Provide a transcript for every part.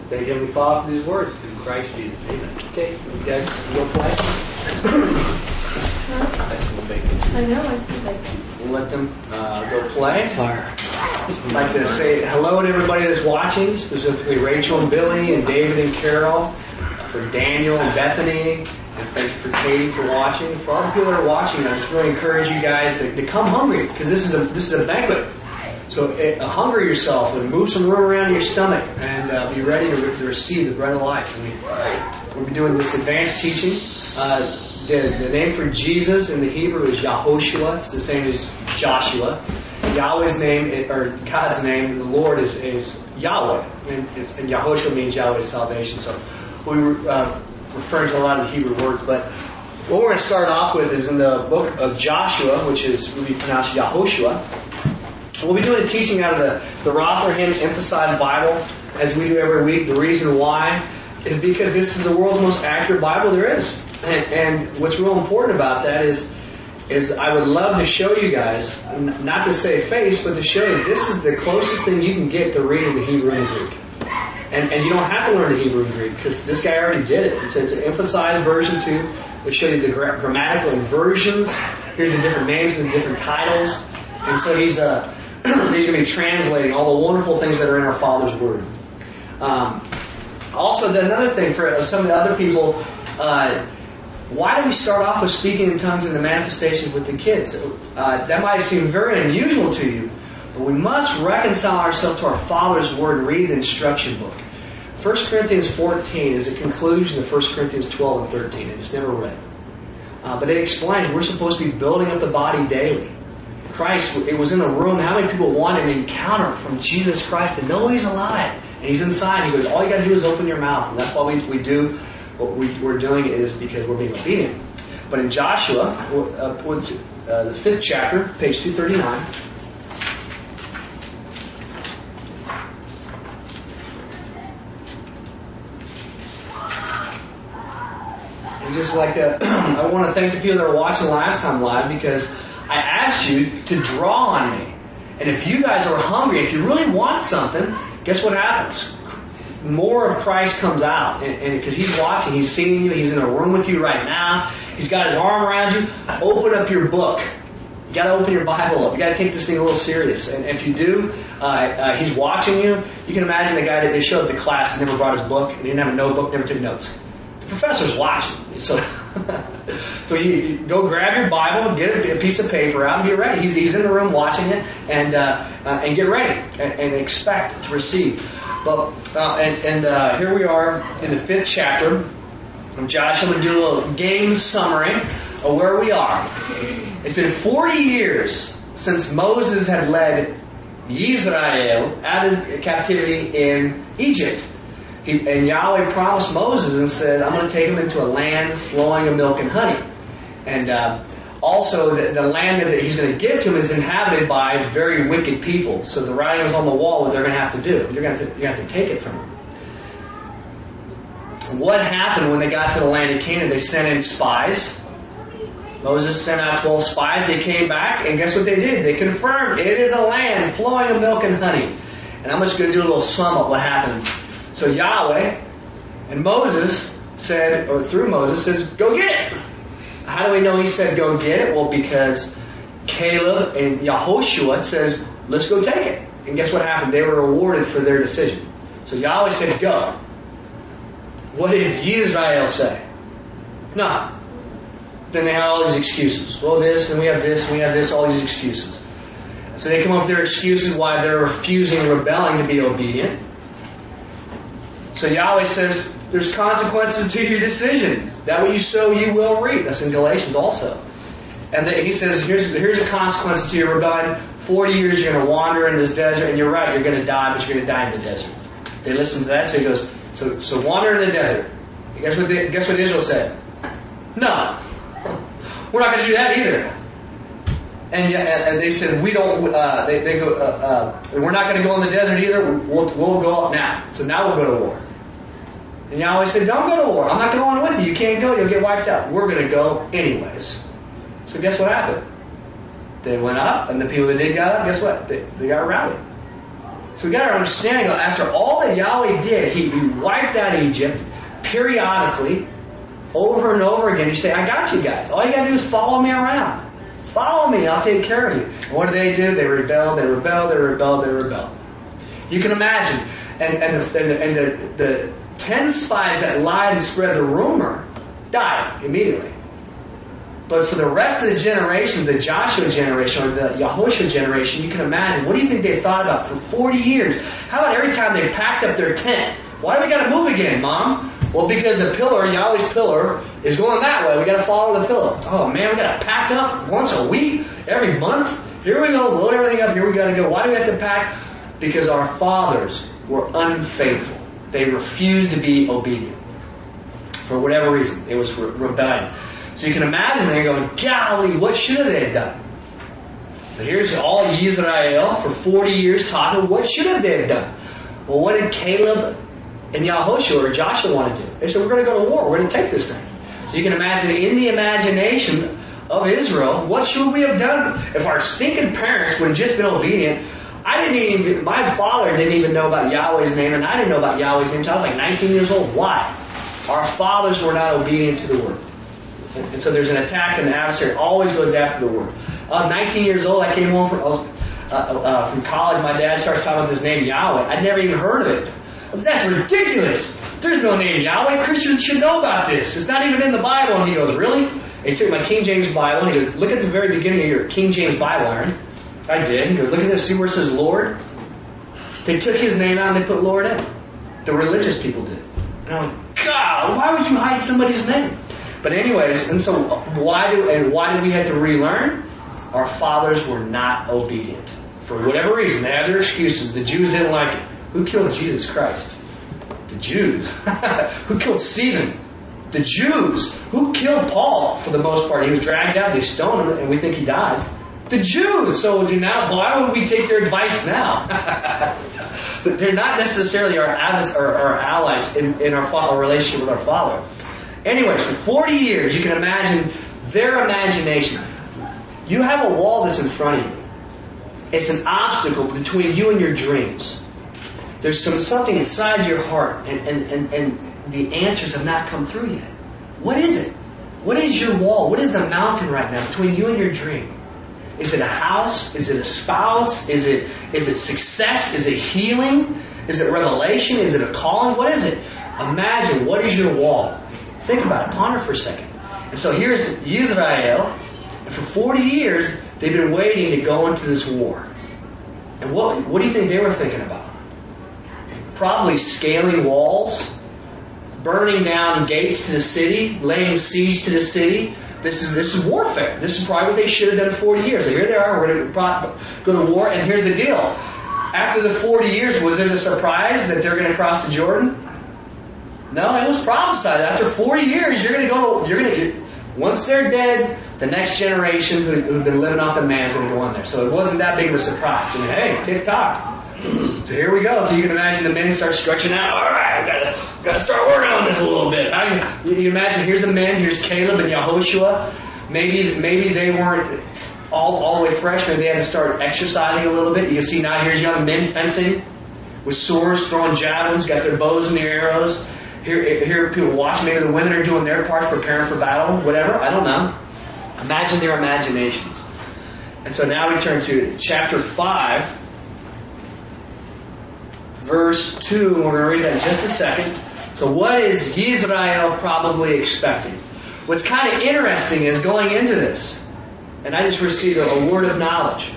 Thank you, Heavenly Father, for these words. In Christ Jesus. Amen. Okay, you guys go play. I still bacon. I know, I still bacon. We'll let them go play. Fire. I'd like to say hello to everybody that's watching, specifically Rachel and Billy and David and Carol, for Daniel and Bethany, and thank you for Katie for watching. For all the people that are watching, I just really encourage you guys to come hungry, because this is a banquet. So hunger yourself and move some room around in your stomach, and be ready to receive the bread of life. We'll be doing this advanced teaching. The name for Jesus in the Hebrew is Yahoshua. It's the same as Joshua. Yahweh's name, or God's name, the Lord is Yahweh, and Yahoshua means Yahweh's salvation. So we're referring to a lot of the Hebrew words, but what we're going to start off with is in the book of Joshua, which will be pronounced Yahoshua. We'll be doing a teaching out of the Rotherham Emphasized Bible, as we do every week. The reason why is because this is the world's most accurate Bible there is. And what's real important about that is I would love to show you guys, not to save face, but to show you this is the closest thing you can get to reading the Hebrew and Greek. And you don't have to learn the Hebrew and Greek, because this guy already did it. It's an emphasized version too. We'll show you the grammatical inversions. Here's the different names and the different titles. And so he's going to be translating all the wonderful things that are in our Father's Word. Also, another thing for some of the other people, why do we start off with speaking in tongues and the manifestations with the kids? That might seem very unusual to you, but we must reconcile ourselves to our Father's Word and read the instruction book. 1 Corinthians 14 is a conclusion of 1 Corinthians 12 and 13, and it's never read. But it explains we're supposed to be building up the body daily. Christ, it was in a room. How many people want an encounter from Jesus Christ to know He's alive? And He's inside. He goes, all you got to do is open your mouth. And that's why we do what we're doing is because we're being obedient. But in Joshua, the 5th chapter, page 239. And just like I want to thank the people that were watching last time live, because I asked you to draw on me. And if you guys are hungry, if you really want something, guess what happens? More of Christ comes out. And because He's watching, He's seeing you, He's in a room with you right now. He's got His arm around you. Open up your book. You got to open your Bible up. You got to take this thing a little serious. And if you do, He's watching you. You can imagine the guy that showed up to class and never brought his book, and he didn't have a notebook, never took notes. The professor's watching. So you go grab your Bible, get a piece of paper out, and get ready. He's in the room watching it, and get ready and expect to receive. But here we are in the 5th chapter of Joshua. I'm going to do a little game summary of where we are. It's been 40 years since Moses had led Israel out of captivity in Egypt. And Yahweh promised Moses and said, I'm going to take him into a land flowing with milk and honey. And also, the land that He's going to give to him is inhabited by very wicked people. So the writing is on the wall what they're going to have to do. You're going to have to take it from them. What happened when they got to the land of Canaan? They sent in spies. Moses sent out 12 spies. They came back, and guess what they did? They confirmed it is a land flowing with milk and honey. And I'm just going to do a little sum up what happened. So Yahweh and Moses said, or through Moses says, go get it. How do we know He said go get it? Well, because Caleb and Yahoshua says, let's go take it. And guess what happened? They were rewarded for their decision. So Yahweh said, go. What did Israel say? No. Then they had all these excuses. Well, this, and we have this, and we have this, all these excuses. So they come up with their excuses why they're refusing and rebelling to be obedient. So Yahweh says, there's consequences to your decision. That what you sow, you will reap. That's in Galatians also. And He says, here's a consequence to your rebellion. 40 years you're going to wander in this desert, and you're right, you're going to die, but you're going to die in the desert. They listened to that, so He goes, so wander in the desert. And guess what Israel said? No. We're not going to do that either. And they said, we don't. They go. We're not going to go in the desert either. We'll go up now. So now we'll go to war. And Yahweh said, don't go to war. I'm not going with you. You can't go. You'll get wiped out. We're going to go anyways. So guess what happened? They went up, and the people that did got up, guess what? They got rowdy. So we got to understand, after all that Yahweh did, He wiped out Egypt periodically, over and over again. He said, I got you guys. All you got to do is follow me around. Follow me, I'll take care of you. And what do? They rebelled, they rebelled, they rebelled, they rebelled. You can imagine. And the 10 spies that lied and spread the rumor died immediately. But for the rest of the generation, the Joshua generation or the Yahushua generation, you can imagine, what do you think they thought about for 40 years? How about every time they packed up their tent? Why do we got to move again, Mom? Well, because the pillar, Yahweh's pillar, is going that way. We got to follow the pillar. Oh man, we got to pack up once a week, every month. Here we go, load everything up. Here we got to go. Why do we have to pack? Because our fathers were unfaithful. They refused to be obedient for whatever reason. It was rebellion. So you can imagine they're going, golly, what should they have done? So here's all Yisrael for 40 years talking, what should they have done? Well, what did Caleb and Yahushua or Joshua want to do? They said, we're going to go to war. We're going to take this thing. So you can imagine, in the imagination of Israel, what should we have done? If our stinking parents would have just been obedient. My father didn't even know about Yahweh's name, and I didn't know about Yahweh's name until I was like 19 years old. Why? Our fathers were not obedient to the word. And so there's an attack, and the adversary always goes after the word. 19 years old, I came home from college. My dad starts talking about this name Yahweh. I'd never even heard of it. That's ridiculous. There's no name Yahweh. Christians should know about this. It's not even in the Bible. And he goes, really? And he took my King James Bible, and he goes, look at the very beginning of your King James Bible, Aaron. I did. He goes, look at this. See where it says Lord? They took his name out and they put Lord in. The religious people did. And I'm like, God, why would you hide somebody's name? But anyways, and so why did we have to relearn? Our fathers were not obedient. For whatever reason, they had their excuses. The Jews didn't like it. Who killed Jesus Christ? The Jews. Who killed Stephen? The Jews. Who killed Paul for the most part? He was dragged out, they stoned him, and we think he died. The Jews. So why would we take their advice now? They're not necessarily our allies in our relationship with our Father. Anyways, for 40 years, you can imagine their imagination. You have a wall that's in front of you. It's an obstacle between you and your dreams. There's something inside your heart, and the answers have not come through yet. What is it? What is your wall? What is the mountain right now between you and your dream? Is it a house? Is it a spouse? Is it success? Is it healing? Is it revelation? Is it a calling? What is it? Imagine, what is your wall? Think about it. Ponder for a second. And so here's Israel. And for 40 years, they've been waiting to go into this war. And what do you think they were thinking about? Probably scaling walls, burning down gates to the city, laying siege to the city. This is warfare. This is probably what they should have done 40 years. So here they are, we're going to go to war, and here's the deal. After the 40 years, was it a surprise that they're going to cross the Jordan? No, it was prophesied. After 40 years, once they're dead, the next generation who've been living off the man is going to go in there. So it wasn't that big of a surprise. I mean, hey, tick-tock. So here we go. So you can imagine the men start stretching out. All right, got to start working on this a little bit. You imagine, here's the men, here's Caleb and Yahushua. Maybe they weren't all the way fresh. Maybe they had to start exercising a little bit. You can see now here's young men fencing with swords, throwing javelins, got their bows and their arrows. Here people watching. Maybe the women are doing their parts, preparing for battle, whatever. I don't know. Imagine their imaginations. And so now we turn to chapter 5. Verse 2, we're going to read that in just a second. So what is Israel probably expecting? What's kind of interesting is going into this, and I just received a word of knowledge.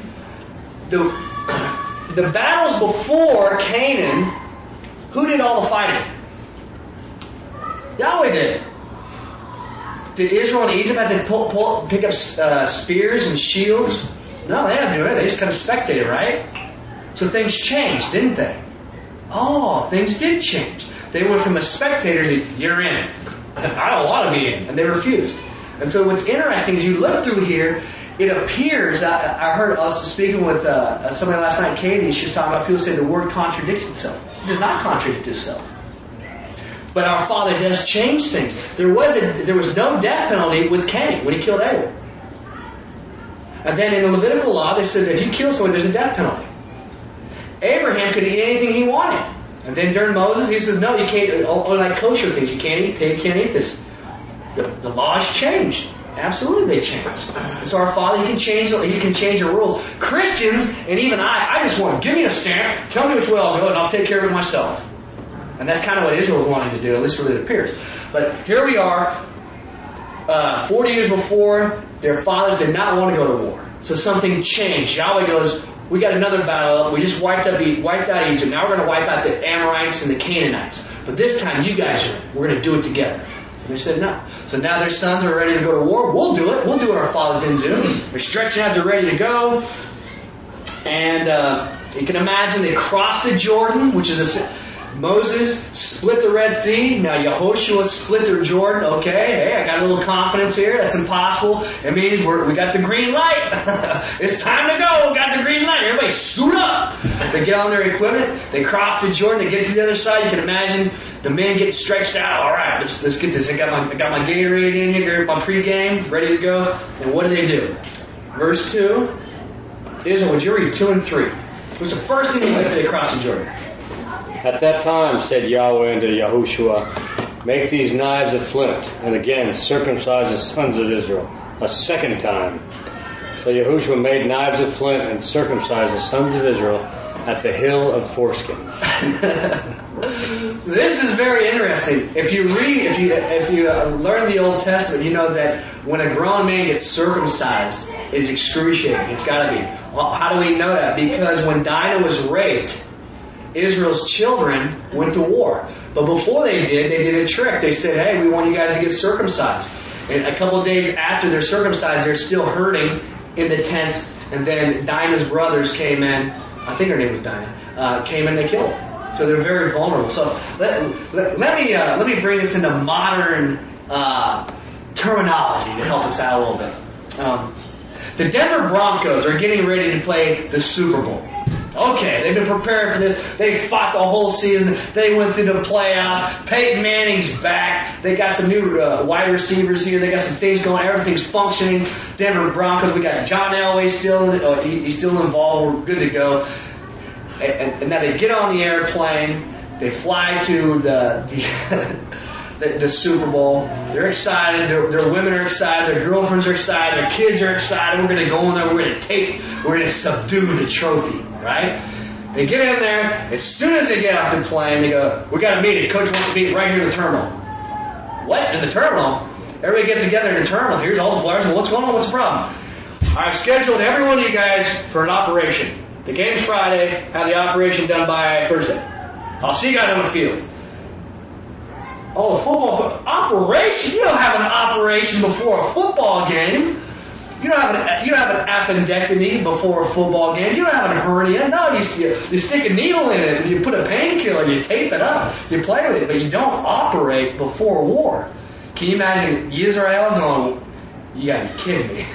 The battles before Canaan, who did all the fighting? Yahweh did. Did Israel and Egypt have to pick up spears and shields? No, they didn't do it. They just kind of spectated, right? So things changed, didn't they? Oh, things did change. They went from a spectator to, you're in. I don't want to be in. And they refused. And so what's interesting is you look through here, it appears, I was speaking with somebody last night, Katie, she was talking about people say the word contradicts itself. It does not contradict itself. But our Father does change things. There was no death penalty with Cain when he killed Abel. And then in the Levitical law, they said that if you kill someone, there's a death penalty. Abraham could eat anything he wanted. And then during Moses, he says, no, you can't, or like kosher things, you can't eat pig, can't eat this. The laws changed. Absolutely, they changed. And so our Father, He can change the rules. Christians, and even I just want, give me a stamp, tell me which way I'll go, and I'll take care of it myself. And that's kind of what Israel was wanting to do, at least what it appears. But here we are, 40 years before, their fathers did not want to go to war. So something changed. Yahweh goes, we got another battle up. We just wiped out Egypt. Now we're going to wipe out the Amorites and the Canaanites. But this time, you guys we're going to do it together. And they said no. So now their sons are ready to go to war. We'll do it. We'll do what our fathers didn't do. They're stretching out. They're ready to go. And you can imagine they crossed the Jordan, which is Moses split the Red Sea. Now Yehoshua split the Jordan. Okay, hey, I got a little confidence here. That's impossible. It means we got the green light. It's time to go. Got the green light. Everybody suit up. They get on their equipment. They cross the Jordan. They get to the other side. You can imagine the men get stretched out. All right, let's get this. I got my Gatorade in here, my pregame, ready to go. And what do? Verse 2. Israel, would you read 2 and 3? What's the first thing they did after they crossed the Jordan? At that time said Yahweh unto Yahushua, make these knives of flint, and again circumcise the sons of Israel a second time. So Yahushua made knives of flint and circumcised the sons of Israel at the hill of foreskins. This is very interesting. If you learn the Old Testament, you know that when a grown man gets circumcised, it's excruciating. It's got to be. Well, how do we know that? Because when Dinah was raped, Israel's children went to war. But before they did a trick. They said, hey, we want you guys to get circumcised. And a couple of days after they're circumcised, they're still hurting in the tents. And then Dinah's brothers came in. I think her name was Dinah. Came in and they killed her. So they're very vulnerable. So let me bring this into modern terminology to help us out a little bit. The Denver Broncos are getting ready to play the Super Bowl. Okay, they've been preparing for this. They fought the whole season. They went through the playoffs. Peyton Manning's back. They got some new wide receivers here. They got some things going. Everything's functioning. Denver Broncos. We got John Elway still. He's still involved. We're good to go. And now they get on the airplane. They fly to the Super Bowl. They're excited. Their women are excited. Their girlfriends are excited. Their kids are excited. We're going to go in there. We're going to subdue the trophy, right? They get in there. As soon as they get off the plane, they go, we got a meeting. Coach wants to meet right here in the terminal. What? In the terminal? Everybody gets together in the terminal. Here's all the players. Well, what's going on? What's the problem? I've scheduled every one of you guys for an operation. The game's Friday. Have the operation done by Thursday. I'll see you guys on the field. Oh, a football operation? You don't have an operation before a football game. You don't have an appendectomy before a football game. You don't have a hernia. No, you stick a needle in it and you put a painkiller, you tape it up, you play with it, but you don't operate before war. Can you imagine Israel going, you gotta be kidding me.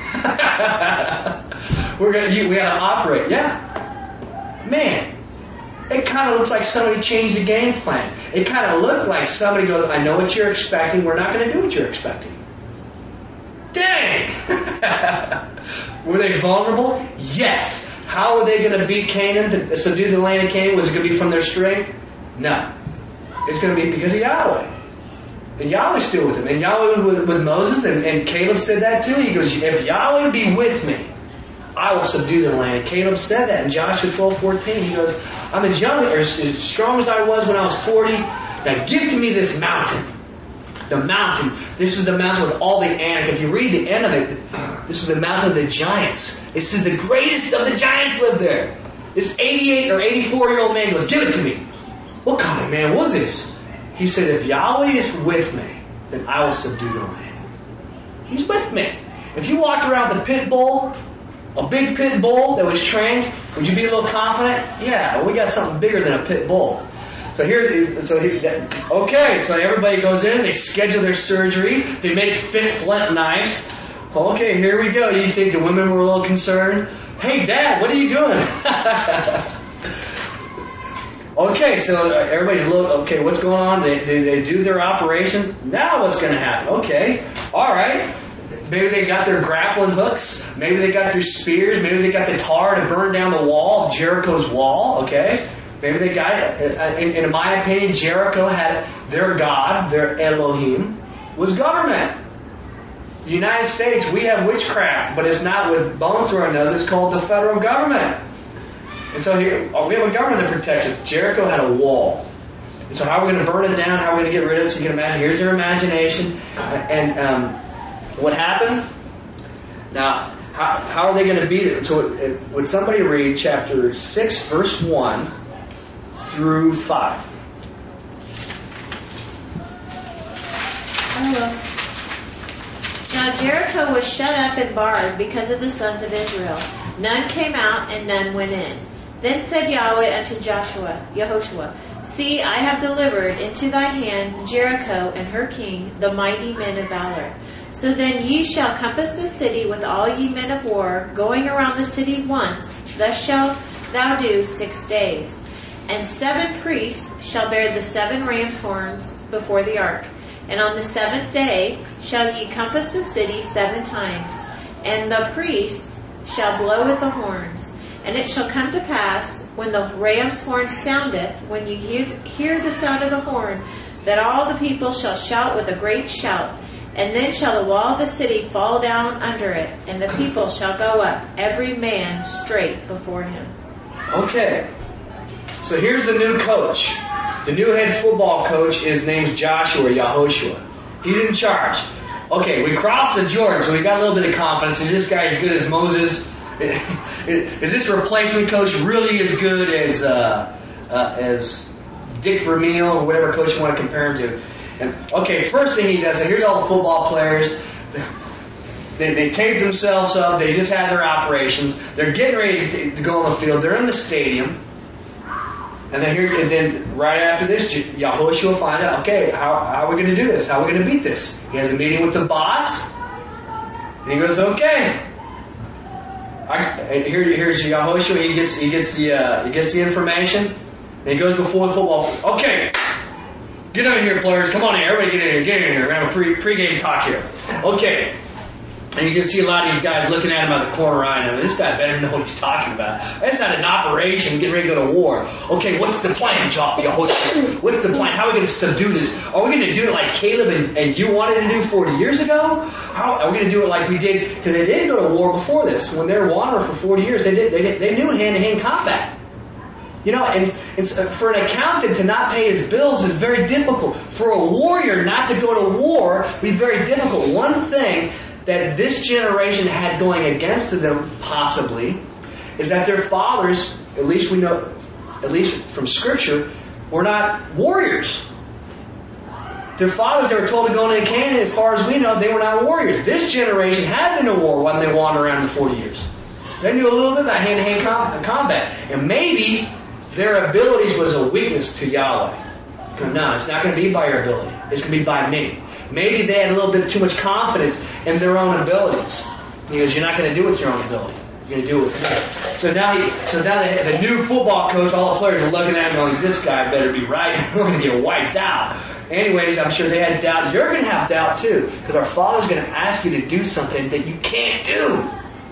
We gotta operate. Yeah. Man. It kind of looks like somebody changed the game plan. It kind of looked like somebody goes, I know what you're expecting. We're not going to do what you're expecting. Dang! Were they vulnerable? Yes. How were they going to beat Canaan, to subdue the land of Canaan? Was it going to be from their strength? No. It's going to be because of Yahweh. And Yahweh's still with them. And Yahweh was with Moses, and Caleb said that too. He goes, if Yahweh be with me, I will subdue the land. And Caleb said that in Joshua 12:14. He goes, I'm as young or as strong as I was when I was 40. Now give to me this mountain. The mountain. This is the mountain with all the Anak. If you read the end of it, this is the mountain of the giants. It says the greatest of the giants lived there. This 88 or 84-year-old man goes, give it to me. What kind of man was this? He said, if Yahweh is with me, then I will subdue the land. He's with me. If you walked around with a pit bull, a big pit bull that was trained, would you be a little confident? Yeah, we got something bigger than a pit bull. So everybody goes in, they schedule their surgery, they make flint knives. Okay, here we go. You think the women were a little concerned? Hey, Dad, what are you doing? Okay, so everybody's okay, what's going on? They do their operation. Now what's going to happen? Okay, all right. Maybe they got their grappling hooks. Maybe they got their spears. Maybe they got the tar to burn down the wall of Jericho's wall. Okay? Maybe they got it. In my opinion, Jericho had their God, their Elohim, was government. The United States, we have witchcraft, but it's not with bones through our nose. It's called the federal government. And so here, we have a government that protects us. Jericho had a wall. And so how are we going to burn it down? How are we going to get rid of it? So you can imagine, here's their imagination. And what happened? Now, how are they going to beat it? So would somebody read chapter 6, verse 1 through 5? I will. Now Jericho was shut up and barred because of the sons of Israel. None came out and none went in. Then said Yahweh unto Yehoshua, See, I have delivered into thy hand Jericho and her king, the mighty men of valor. So then ye shall compass the city with all ye men of war, going around the city once. Thus shalt thou do 6 days. And 7 priests shall bear the 7 ram's horns before the ark. And on the 7th day shall ye compass the city 7 times. And the priests shall blow with the horns. And it shall come to pass, when the ram's horn soundeth, when ye hear the sound of the horn, that all the people shall shout with a great shout. And then shall the wall of the city fall down under it, and the people shall go up, every man straight before him. Okay. So here's the new coach. The new head football coach is named Joshua, Yehoshua. He's in charge. Okay, we crossed the Jordan, so we got a little bit of confidence. Is this guy as good as Moses? Is this replacement coach really as good as Dick Vermeil or whatever coach you want to compare him to? And okay, first thing he does, so here's all the football players. They taped themselves up. They just had their operations. They're getting ready to go on the field. They're in the stadium. And then right after this, Yehoshua finds out, okay, how are we going to do this? How are we going to beat this? He has a meeting with the boss. And he goes, okay. Here's Yehoshua. He gets the information. Then he goes before the football. Okay, get in here, players. Come on in. Everybody get in here. We're going to have a pre-game talk here. Okay. And you can see a lot of these guys looking at him out the corner eye. This guy better know what he's talking about. That's not an operation. Getting ready to go to war. Okay, what's the plan, Yehoshua? What's the plan? How are we going to subdue this? Are we going to do it like Caleb and you wanted to do 40 years ago? How are we going to do it like we did? Because they did go to war before this. When they were wandering for 40 years, they knew hand-to-hand combat. You know, and for an accountant to not pay his bills is very difficult. For a warrior not to go to war would be very difficult. One thing that this generation had going against them, possibly, is that their fathers, at least we know, at least from Scripture, were not warriors. Their fathers, they were told to go into Canaan, as far as we know, they were not warriors. This generation had been to war when they wandered around for 40 years. So they knew a little bit about hand-to-hand combat. And maybe their abilities was a weakness to Yahweh. No, it's not going to be by your ability. It's going to be by me. Maybe they had a little bit too much confidence in their own abilities. Because you're not going to do it with your own ability. You're going to do it with me. So now the new football coach, all the players are looking at him going, this guy better be right. We're going to get wiped out. Anyways, I'm sure they had doubt. You're going to have doubt too. Because our Father's going to ask you to do something that you can't do.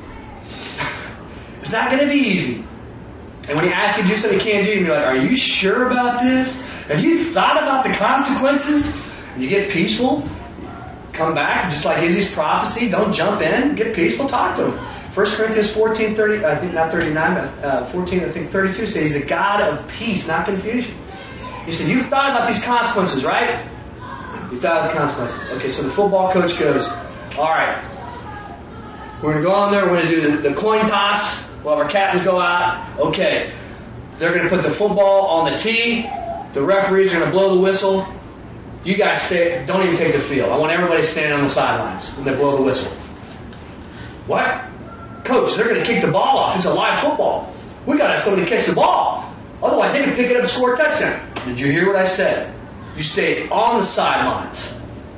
It's not going to be easy. And when he asks you to do something you can't do, you're like, are you sure about this? Have you thought about the consequences? And you get peaceful, come back, just like Izzy's prophecy, don't jump in, get peaceful, talk to him. 1 Corinthians 14:30, I think not 39, but 14, I think 32 says he's a God of peace, not confusion. He said, you've thought about these consequences, right? You thought of the consequences. Okay, so the football coach goes, all right, we're going to go on there, we're going to do the coin toss. We'll have our captains go out. Okay, they're going to put the football on the tee. The referees are going to blow the whistle. You guys don't even take the field. I want everybody standing on the sidelines when they blow the whistle. What? Coach, they're going to kick the ball off. It's a live football. We got to have somebody catch the ball. Otherwise, they can pick it up and score a touchdown. Did you hear what I said? You stay on the sidelines.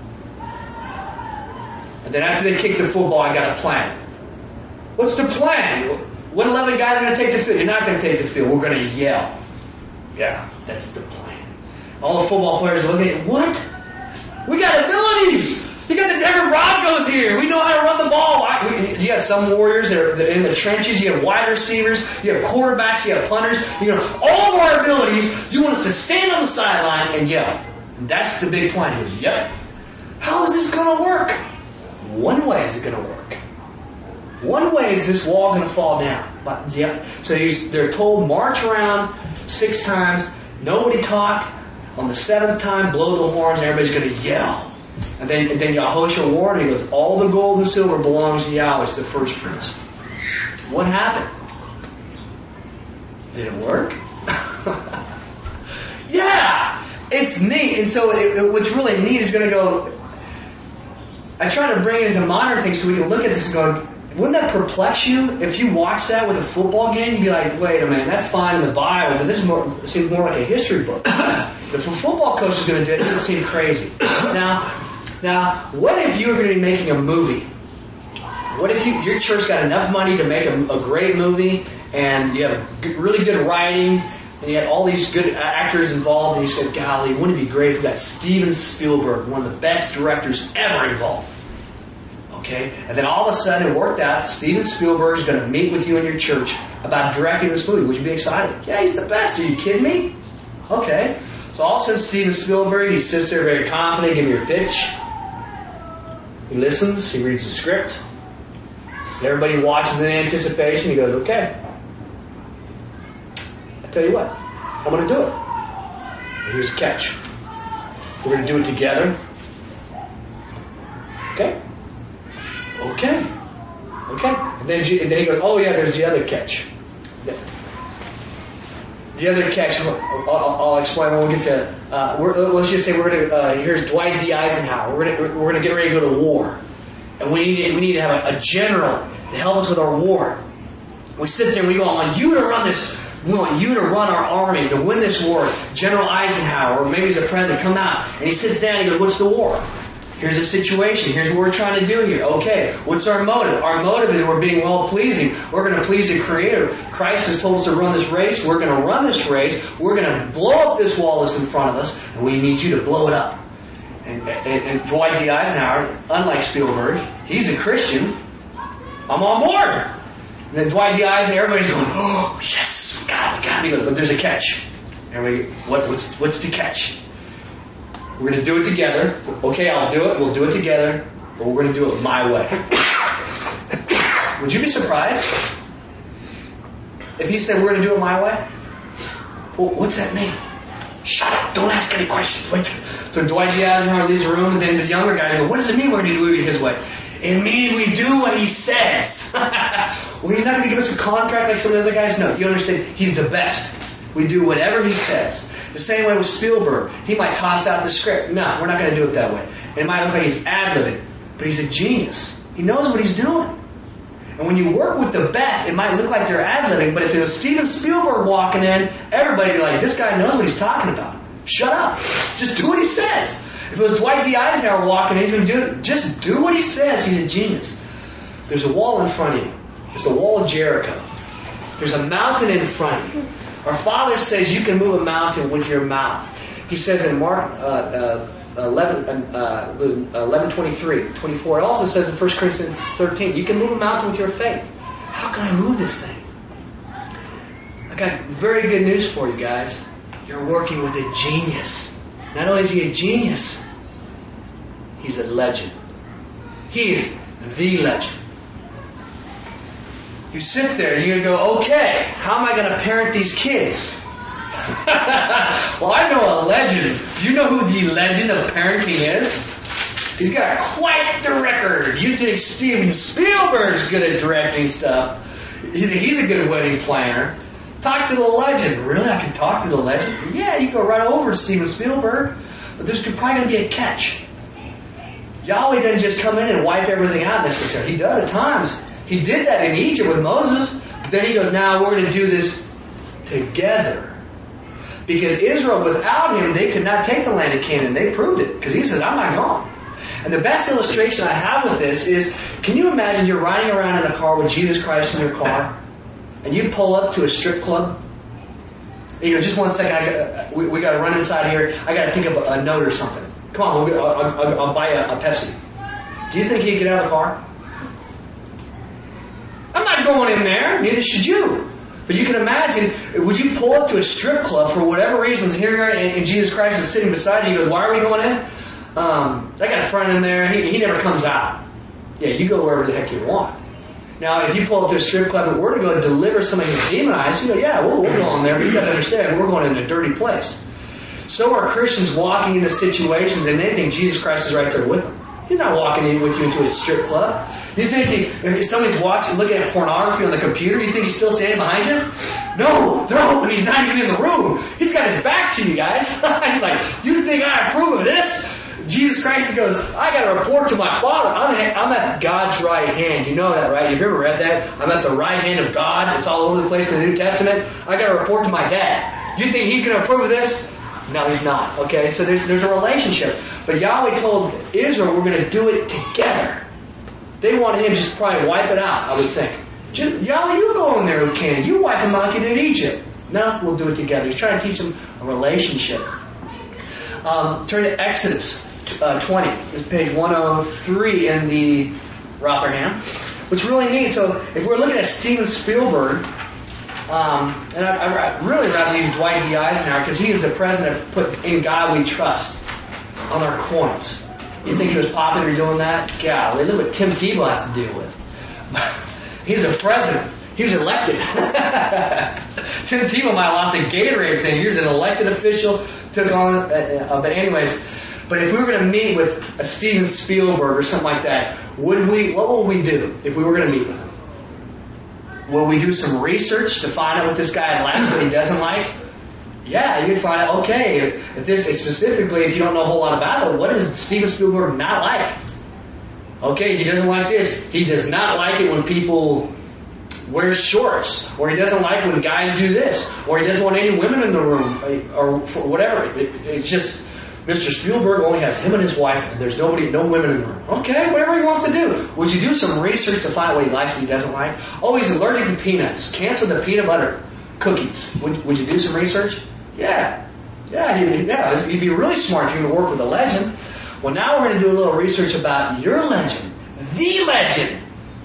And then after they kick the football, I got a plan. What's the plan? What 11 guys are going to take the field? You're not going to take the field. We're going to yell. Yeah, that's the plan. All the football players are looking at, what? We got abilities. You got the Denver Broncos here. We know how to run the ball. You got some warriors that are in the trenches. You have wide receivers. You have quarterbacks. You have punters. You know, all of our abilities. You want us to stand on the sideline and yell. And that's the big plan. He goes, yep. How is this going to work? One way is it going to work. One way is this wall going to fall down. But, yeah. So they're told, march around 6 times. Nobody talk. On the 7th time, blow the horns. And everybody's going to yell. And then Yahushua warned, he goes, all the gold and silver belongs to Yahweh, it's the first fruits. What happened? Did it work? Yeah! It's neat. And so what's really neat is going to go, I try to bring it into modern things so we can look at this and go, wouldn't that perplex you? If you watch that with a football game, you'd be like, wait a minute, that's fine in the Bible, but this seems more like a history book. If a football coach is going to do it, it doesn't seem crazy. Now, what if you were going to be making a movie? What if your church got enough money to make a great movie, and you have really good writing, and you had all these good actors involved, and you said, golly, wouldn't it be great if we got Steven Spielberg, one of the best directors ever involved? Okay? And then all of a sudden it worked out, Steven Spielberg is going to meet with you in your church about directing this movie. Would you be excited? Yeah, he's the best. Are you kidding me? Okay. So all of a sudden Steven Spielberg, he sits there very confident, giving you a pitch. He listens, he reads the script. Everybody watches in anticipation. He goes, okay. I tell you what, I'm going to do it. And here's the catch. We're going to do it together. Okay? Okay. And then he goes, oh yeah, there's the other catch. The other catch, I'll explain when we get to, let's just say we're going to, here's Dwight D. Eisenhower. We're going to get ready to go to war. And we need to have a general to help us with our war. We sit there and we go, I want you to run this. We want you to run our army to win this war. General Eisenhower, or maybe he's a president, come out. And he sits down and he goes, what's the war? Here's the situation. Here's what we're trying to do here. Okay, what's our motive? Our motive is we're being well-pleasing. We're going to please the Creator. Christ has told us to run this race. We're going to run this race. We're going to blow up this wall that's in front of us, and we need you to blow it up. And Dwight D. Eisenhower, unlike Spielberg, he's a Christian. I'm on board. And then Dwight D. Eisenhower, everybody's going, oh, yes, we got it. But there's a catch. And what's the catch? We're going to do it together. Okay, I'll do it. We'll do it together. But we're going to do it my way. Would you be surprised if he said we're going to do it my way? Well, what's that mean? Shut up. Don't ask any questions. Wait. So Dwight D. Eisenhower leaves the room, and then the younger guys go, what does it mean we're going to do it his way? It means we do what he says. Well, he's not going to give us a contract like some of the other guys. No, you understand? He's the best. We do whatever he says. The same way with Spielberg. He might toss out the script. No, we're not going to do it that way. And it might look like he's ad-libbing, but he's a genius. He knows what he's doing. And when you work with the best, it might look like they're ad-libbing, but if it was Steven Spielberg walking in, everybody would be like, this guy knows what he's talking about. Shut up. Just do what he says. If it was Dwight D. Eisenhower walking in, he's going to do it. Just do what he says. He's a genius. There's a wall in front of you. It's the wall of Jericho. There's a mountain in front of you. Our Father says you can move a mountain with your mouth. He says in Mark 11:23, 24. It also says in 1 Corinthians 13, you can move a mountain with your faith. How can I move this thing? I got very good news for you guys. You're working with a genius. Not only is he a genius, he's a legend. He is the legend. You sit there and you're going to go, okay, how am I going to parent these kids? Well, I know a legend. Do you know who the legend of parenting is? He's got quite the record. You think Steven Spielberg's good at directing stuff. He's a good wedding planner. Talk to the legend. Really? I can talk to the legend? Yeah, you go right over to Steven Spielberg. But there's probably going to be a catch. Yahweh doesn't just come in and wipe everything out necessarily. He does at times. He did that in Egypt with Moses. But then he goes, now we're going to do this together. Because Israel, without him, they could not take the land of Canaan. They proved it. Because he said, I'm not gone. And the best illustration I have with this is, can you imagine you're riding around in a car with Jesus Christ in your car, and you pull up to a strip club, and you go, just 1 second, we got to run inside here. I got to pick up a note or something. Come on, I'll buy a Pepsi. Do you think he'd get out of the car? I'm not going in there. Neither should you. But you can imagine, would you pull up to a strip club for whatever reasons, here and Jesus Christ is sitting beside you, he goes, why are we going in? I got a friend in there, he never comes out. Yeah, you go wherever the heck you want. Now, if you pull up to a strip club and we're to go deliver somebody who's demonized, you go, yeah, we'll go in there, but you got to understand, we're going in a dirty place. So are Christians walking into situations and they think Jesus Christ is right there with them. He's not walking in with you into a strip club. You think if somebody's watching, looking at pornography on the computer, you think he's still standing behind you? No, and he's not even in the room. He's got his back to you guys. He's like, you think I approve of this? Jesus Christ goes, I got to report to my Father. I'm at God's right hand. You know that, right? You've ever read that? I'm at the right hand of God. It's all over the place in the New Testament. I got to report to my dad. You think he's going to approve of this? No, he's not. Okay, so there's a relationship. But Yahweh told Israel, we're going to do it together. They wanted him to just probably wipe it out, I would think. Yahweh, you go in there with Canaan. You wipe him out like you did Egypt. No, we'll do it together. He's trying to teach them a relationship. Turn to Exodus 20. It's page 103 in the Rotherham. What's really neat, so if we're looking at Steven Spielberg, and I'd really rather use Dwight D. Eisenhower because he is the president that put In God We Trust on our coins. You think he was popular doing that? Golly, look what Tim Tebow has to deal with. He's a president. He was elected. Tim Tebow might have lost a Gatorade thing. He was an elected official, took on, but anyways, but if we were going to meet with a Steven Spielberg or something like that, what would we do if we were going to meet with him? Will we do some research to find out what this guy likes, what he doesn't like? Yeah, you'd find out, okay, specifically, if you don't know a whole lot about it, what does Steven Spielberg not like? Okay, he doesn't like this. He does not like it when people wear shorts, or he doesn't like when guys do this, or he doesn't want any women in the room, or whatever. It's just, Mr. Spielberg only has him and his wife, and there's no women in the room. Okay, whatever he wants to do. Would you do some research to find out what he likes and he doesn't like? Oh, he's allergic to peanuts. Cancel the peanut butter cookies. Would you do some research? Yeah. You'd be really smart if you're going to work with a legend. Well, now we're going to do a little research about your legend. The legend.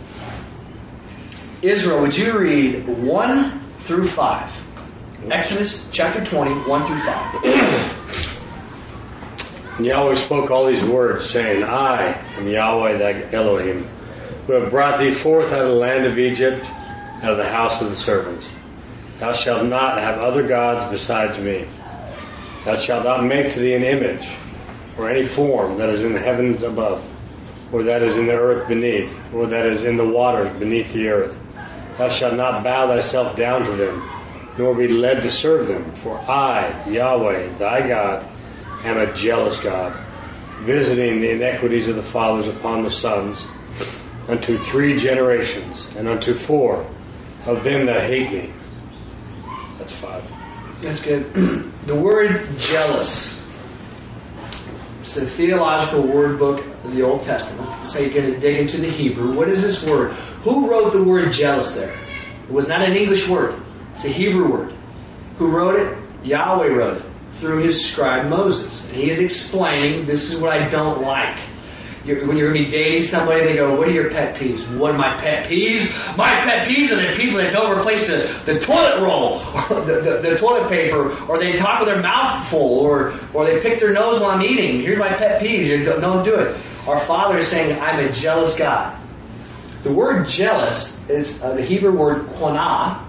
Israel, would you read 1 through 5? Exodus chapter 20, 1 through 5. And Yahweh spoke all these words, saying, I am Yahweh thy Elohim, who have brought thee forth out of the land of Egypt, out of the house of the servants. Thou shalt not have other gods besides me. Thou shalt not make to thee an image, or any form that is in the heavens above, or that is in the earth beneath, or that is in the waters beneath the earth. Thou shalt not bow thyself down to them, nor be led to serve them. For I, Yahweh, thy God, am a jealous God, visiting the iniquities of the fathers upon the sons, unto 3 generations, and unto 4 of them that hate me. That's 5. That's good. The word jealous. It's the theological word book of the Old Testament. So you're going to dig into the Hebrew. What is this word? Who wrote the word jealous there? It was not an English word. It's a Hebrew word. Who wrote it? Yahweh wrote it through his scribe Moses. And he is explaining, this is what I don't like. When you're going to be dating somebody, they go, what are your pet peeves? What are my pet peeves? My pet peeves are the people that don't replace the toilet roll, or the toilet paper, or they talk with their mouth full, or they pick their nose while I'm eating. Here's my pet peeves. Don't do it. Our Father is saying, I'm a jealous God. The word jealous is the Hebrew word qanah.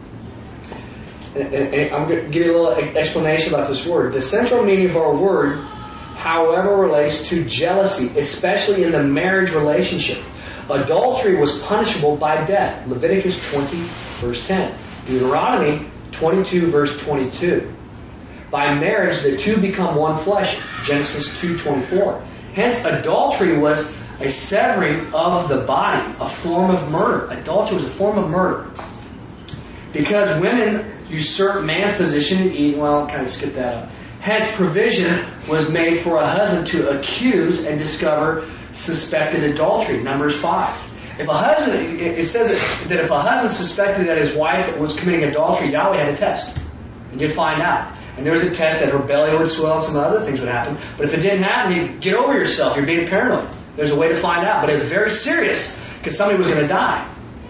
And I'm going to give you a little explanation about this word. The central meaning of our word, however, relates to jealousy, especially in the marriage relationship. Adultery was punishable by death. Leviticus 20, verse 10. Deuteronomy 22, verse 22. By marriage, the two become one flesh. Genesis 2:24. Hence, adultery was a severing of the body, a form of murder. Adultery was a form of murder. Because women usurp man's position in eating, well, kind of skip that up. Hence, provision was made for a husband to accuse and discover suspected adultery. Numbers 5. If a husband, it says that if a husband suspected that his wife was committing adultery, Yahweh had a test. And you'd find out. And there was a test that her belly would swell and some other things would happen. But if it didn't happen, you'd get over yourself. You're being paranoid. There's a way to find out, but it was very serious because somebody was going to die.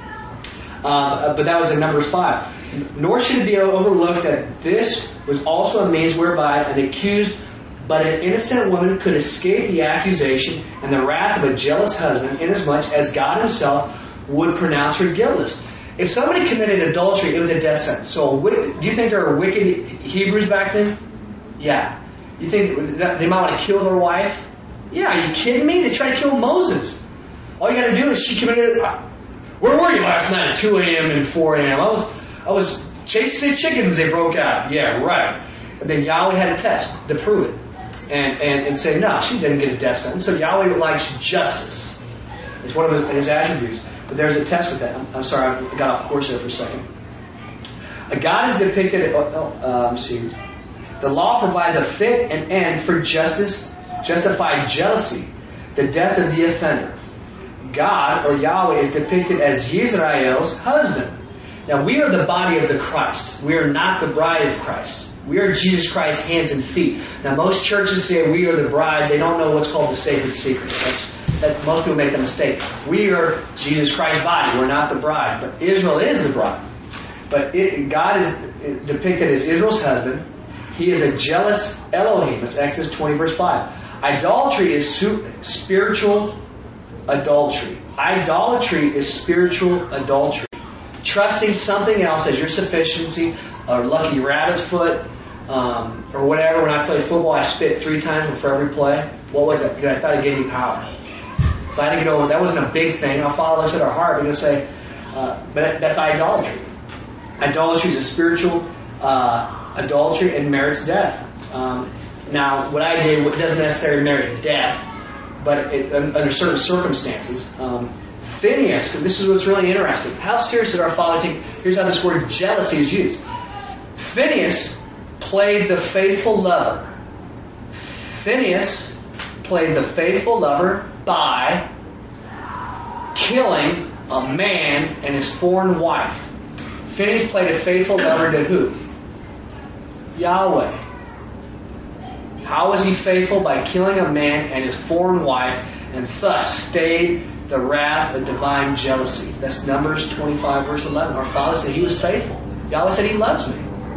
But that was in Numbers 5. Nor should it be overlooked that this was also a means whereby an accused but an innocent woman could escape the accusation and the wrath of a jealous husband, inasmuch as God Himself would pronounce her guiltless. If somebody committed adultery, it was a death sentence. So, do you think there were wicked Hebrews back then? Yeah. You think that they might want to kill their wife? Yeah. Are you kidding me? They tried to kill Moses. All you got to do is she committed. Where were you last night at 2 a.m. and 4 a.m.? I was chasing the chickens. They broke out. Yeah, right. And then Yahweh had a test to prove it. And say, no, she didn't get a death sentence. So Yahweh likes justice. It's one of his attributes. But there's a test with that. I'm sorry, I got off course there for a second. God is depicted, the law provides a fit and end for justified jealousy, the death of the offender. God, or Yahweh, is depicted as Yisrael's husband. Now, we are the body of the Christ. We are not the bride of Christ. We are Jesus Christ's hands and feet. Now, most churches say we are the bride. They don't know what's called the sacred secret. Most people make that mistake. We are Jesus Christ's body. We're not the bride. But Israel is the bride. But God is depicted as Israel's husband. He is a jealous Elohim. That's Exodus 20, verse 5. Idolatry is spiritual adultery. Idolatry is spiritual adultery. Trusting something else as your sufficiency, or lucky rabbit's foot, or whatever. When I played football, I spit 3 times before every play. What was it? Because I thought it gave me power. So I had to get over. That wasn't a big thing. Our Father looks at our heart. We're going to say, but that's idolatry. Idolatry is a spiritual adultery and merits death. Now, what I did doesn't necessarily merit death, but under certain circumstances. Phineas, this is what's really interesting. How serious did our Father take? Here's how this word jealousy is used. Phineas played the faithful lover. Phineas played the faithful lover by killing a man and his foreign wife. Phineas played a faithful lover to who? Yahweh. How was he faithful? By killing a man and his foreign wife, and thus stayed the wrath of divine jealousy. That's Numbers 25, verse 11. Our Father said He was faithful. Yahweh said He loves me.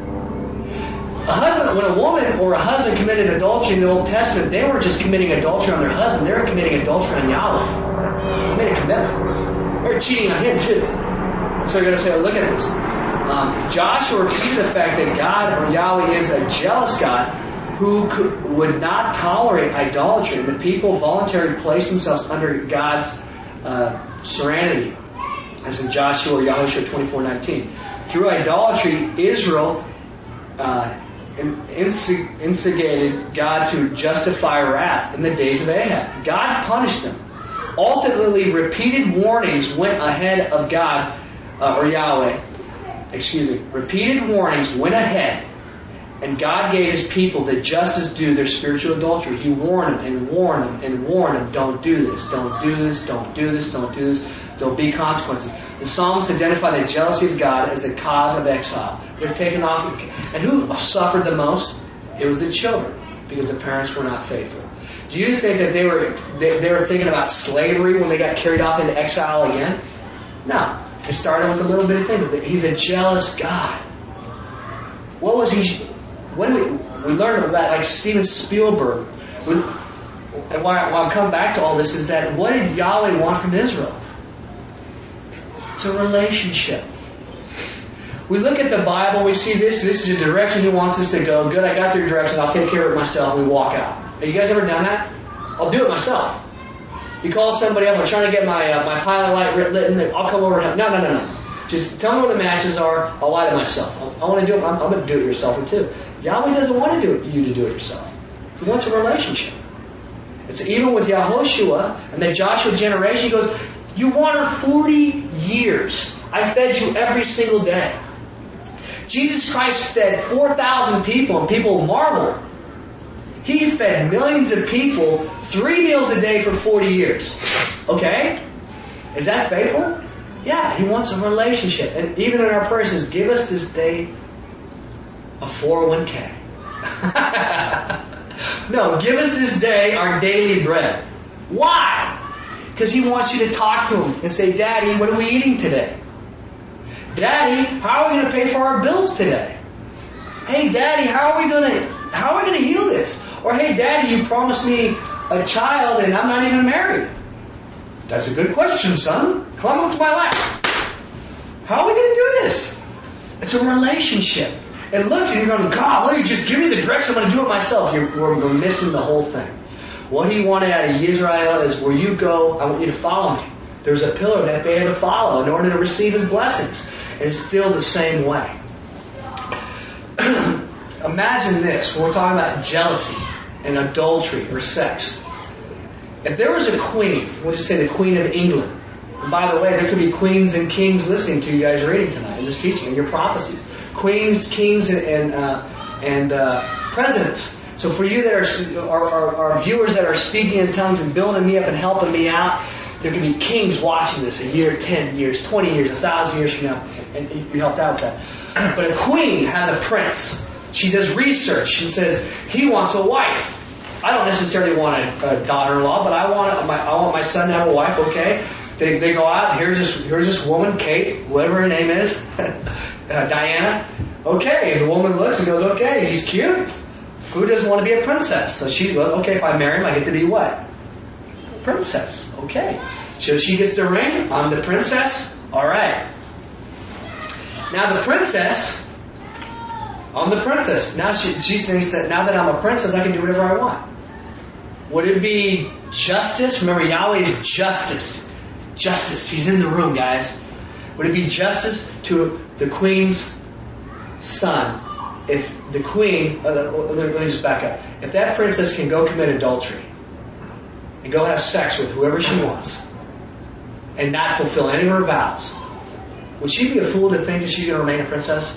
When a woman or a husband committed adultery in the Old Testament, they weren't just committing adultery on their husband, they were committing adultery on Yahweh. They made a commitment. They were cheating on Him too. So you're going to say, oh, look at this. Joshua repeated the fact that God, or Yahweh, is a jealous God who would not tolerate idolatry. And the people voluntarily placed themselves under God's serenity. That's in Joshua or Yahushua 24:19. Through idolatry, Israel instigated God to justify wrath in the days of Ahab. God punished them. Ultimately, repeated warnings went ahead of God, or Yahweh. Repeated warnings went ahead, and God gave His people the justice due their spiritual adultery. He warned them and warned them and warned them. Don't do this. Don't do this. Don't do this. Don't do this. There'll be consequences. The Psalms identify the jealousy of God as the cause of exile. They're taken off. And who suffered the most? It was the children, because the parents were not faithful. Do you think that they were thinking about slavery when they got carried off into exile again? No. It started with a little bit of thing. He's a jealous God. What was he? What do we learned about, like Steven Spielberg? And why I'm coming back to all this is that what did Yahweh want from Israel? It's a relationship. We look at the Bible, we see this is the direction He wants us to go. Good, I got the direction, I'll take care of it myself. We walk out. Have you guys ever done that? I'll do it myself. You call somebody up, I'm trying to get my pilot light lit, and I'll come over and help. No. Just tell me where the matches are, I'll light it myself. I want to do it, I'm going to do it yourself too. Yahweh doesn't want you to do it yourself. He wants a relationship. It's even with Yahushua and the Joshua generation. He goes, you wandered 40 years. I fed you every single day. Jesus Christ fed 4,000 people, and people marveled. He fed millions of people 3 meals a day for 40 years. Okay? Is that faithful? Yeah, He wants a relationship. And even in our prayers, He says, give us this day a 401k. No, give us this day our daily bread. Why? Because He wants you to talk to Him and say, Daddy, what are we eating today? Daddy, how are we going to pay for our bills today? Hey, Daddy, how are we going to heal this? Or, hey, Daddy, you promised me a child and I'm not even married. That's a good question, son. Climb up to my lap. How are we going to do this? It's a relationship. It looks and you're going, God, will you just give me the direction? I'm going to do it myself. We're missing the whole thing. What He wanted out of Israel is, where you go, I want you to follow me. There's a pillar that they had to follow in order to receive His blessings. And it's still the same way. Imagine this. When we're talking about jealousy and adultery or sex. If there was a queen, we'll just say the Queen of England. And by the way, there could be queens and kings listening to you guys reading tonight in this teaching and your prophecies. Queens, kings, and presidents. So for you that are viewers that are speaking in tongues and building me up and helping me out, there could be kings watching this a year, 10 years, 20 years, 1,000 years from now. And you helped out with that. But a queen has a prince. She does research. She says, he wants a wife. I don't necessarily want a daughter-in-law, but I want my son to have a wife, okay? They go out, here's this woman, Kate, whatever her name is, Diana. Okay, the woman looks and goes, okay, he's cute. Who doesn't want to be a princess? So she goes, okay, if I marry him, I get to be what? Princess. Okay. So she gets the ring. I'm the princess. All right. Now the princess, I'm the princess. Now she thinks that now that I'm a princess, I can do whatever I want. Would it be justice? Remember, Yahweh is justice. Justice. He's in the room, guys. Would it be justice to the queen's son if the queen, let me just back up. If that princess can go commit adultery and go have sex with whoever she wants and not fulfill any of her vows, would she be a fool to think that she's going to remain a princess?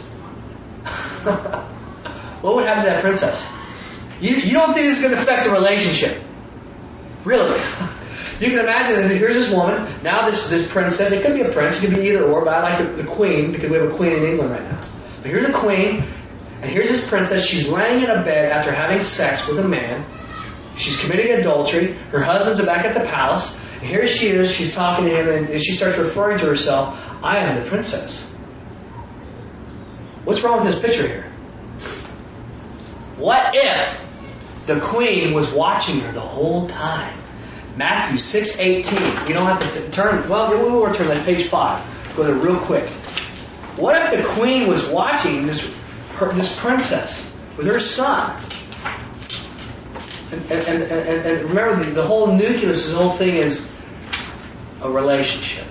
What would happen to that princess? You don't think this is going to affect the relationship? Really? You can imagine that here's this woman, now this princess, it could be a prince, it could be either or, but I like the queen because we have a queen in England right now. But here's a queen, and here's this princess, she's laying in a bed after having sex with a man. She's committing adultery, her husband's back at the palace, and here she is, she's talking to him, and she starts referring to herself, I am the princess. What's wrong with this picture here? What if the queen was watching her the whole time? Matthew 6:18. You don't have to turn. Well, we'll return to page 5. Go there real quick. What if the queen was watching this princess with her son? And remember, the whole nucleus, the whole thing is a relationship.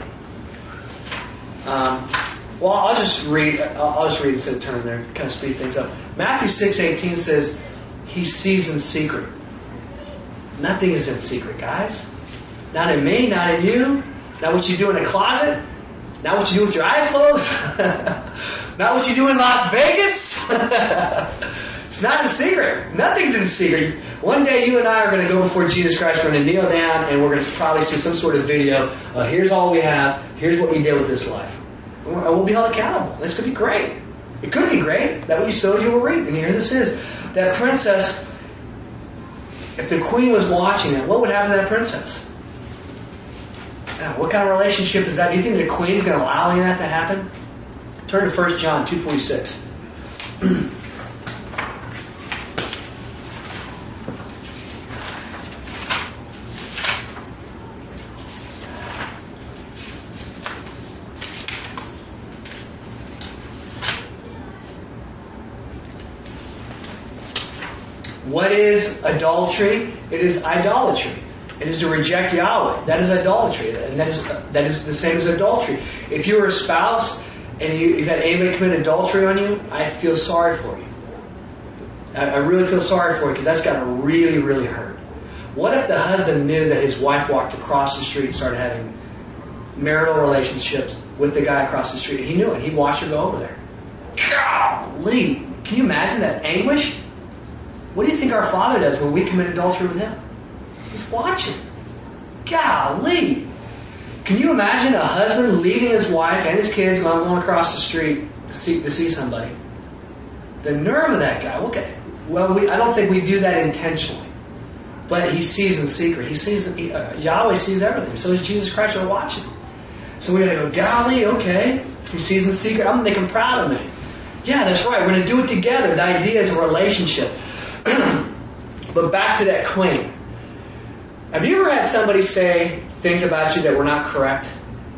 Well, I'll just read instead of turning there, kind of speed things up. Matthew 6:18 says, He sees in secret. Nothing is in secret, guys. Not in me, not in you. Not what you do in a closet. Not what you do with your eyes closed. Not what you do in Las Vegas. It's not in secret. Nothing's in secret. One day you and I are going to go before Jesus Christ. We're going to kneel down and we're going to probably see some sort of video. Here's all we have. Here's what we did with this life. And we'll be held accountable. This could be great. It could be great. That what you sowed, you will reap. And here this is. That princess, if the queen was watching it, what would happen to that princess? Now, what kind of relationship is that? Do you think the queen's going to allow any of that to happen? Turn to 1 John 2:46. What is adultery? It is idolatry. It is to reject Yahweh. That is idolatry. And that is the same as adultery. If you were a spouse and you've had anybody commit adultery on you, I feel sorry for you. I really feel sorry for you because that's got to really, really hurt. What if the husband knew that his wife walked across the street and started having marital relationships with the guy across the street? And he knew it. He'd watch her go over there. Golly. Can you imagine that anguish? What do you think our Father does when we commit adultery with Him? He's watching. Golly. Can you imagine a husband leaving his wife and his kids going across the street to see somebody? The nerve of that guy. Okay. Well, I don't think we do that intentionally. But He sees in secret. Yahweh sees everything. So does Jesus Christ are watching. So we're going to go, golly, okay. He sees in secret. I'm going to make Him proud of me. Yeah, that's right. We're going to do it together. The idea is a relationship. But back to that queen. Have you ever had somebody say things about you that were not correct?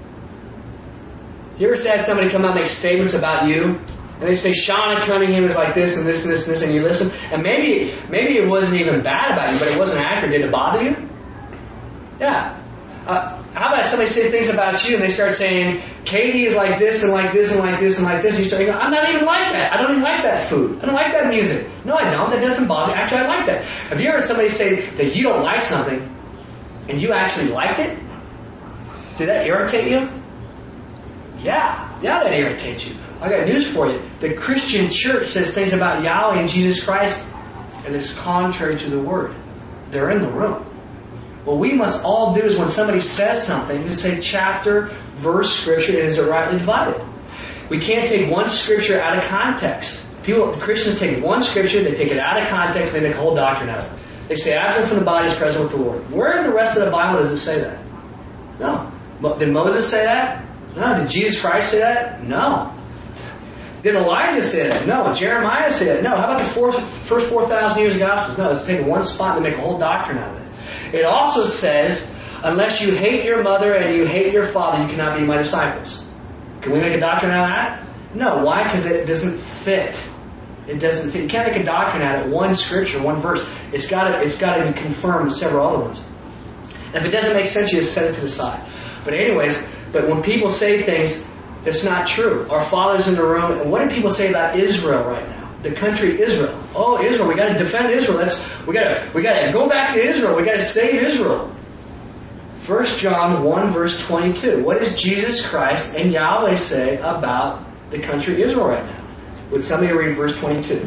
You ever had somebody come out and make statements about you? And they say, Shauna Cunningham is like this and this and this and this, and you listen. And maybe it wasn't even bad about you, but it wasn't accurate. Did it bother you? Yeah. How about somebody say things about you and they start saying, Katie is like this and like this and like this and like this. You start going, I'm not even like that. I don't even like that food. I don't like that music. No, I don't. That doesn't bother me. Actually, I like that. Have you ever heard somebody say that you don't like something and you actually liked it? Did that irritate you? Yeah, that irritates you. I got news for you. The Christian church says things about Yahweh and Jesus Christ, and it's contrary to the Word. They're in the room. What we must all do is when somebody says something, we say chapter, verse, scripture, and is it rightly divided? We can't take one scripture out of context. Christians take one scripture, they take it out of context, and they make a whole doctrine out of it. They say, absent from the body is present with the Lord. Where in the rest of the Bible does it say that? No. Did Moses say that? No. Did Jesus Christ say that? No. Did Elijah say that? No. Jeremiah say that? No. How about the first 4,000 years of Gospels? No. It's taking one spot and they make a whole doctrine out of it. It also says, unless you hate your mother and you hate your father, you cannot be my disciples. Can we make a doctrine out of that? No. Why? Because it doesn't fit. It doesn't fit. You can't make a doctrine out of it. One scripture, one verse. It's got to be confirmed with several other ones. And if it doesn't make sense, you just set it to the side. But when people say things, it's not true. Our Father's in the room. And what do people say about Israel right now? The country Israel. Oh, Israel. We got to defend Israel. We got to go back to Israel. We got to save Israel. 1 John 1 verse 22. What does Jesus Christ and Yahweh say about the country Israel right now? Would somebody read verse 22?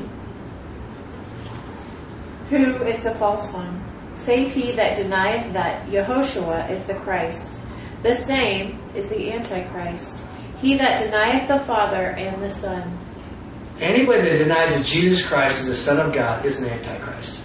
Who is the false one? Save he that denieth that Yehoshua is the Christ. The same is the Antichrist. He that denieth the Father and the Son. Anybody that denies that Jesus Christ is the Son of God is an Antichrist.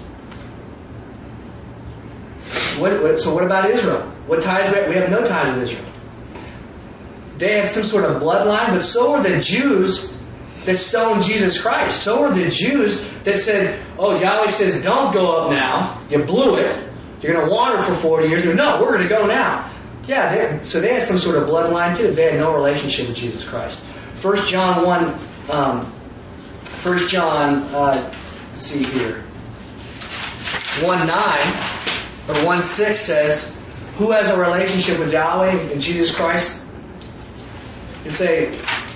So what about Israel? What ties we have no ties with Israel. They have some sort of bloodline, but so are the Jews that stoned Jesus Christ. So are the Jews that said, oh, Yahweh says, don't go up now. You blew it. You're going to wander for 40 years. No, we're going to go now. Yeah, so they had some sort of bloodline too. They had no relationship with Jesus Christ. 1 John 1, let's see here. 1:9 or 1:6 says, who has a relationship with Yahweh and Jesus Christ? You say,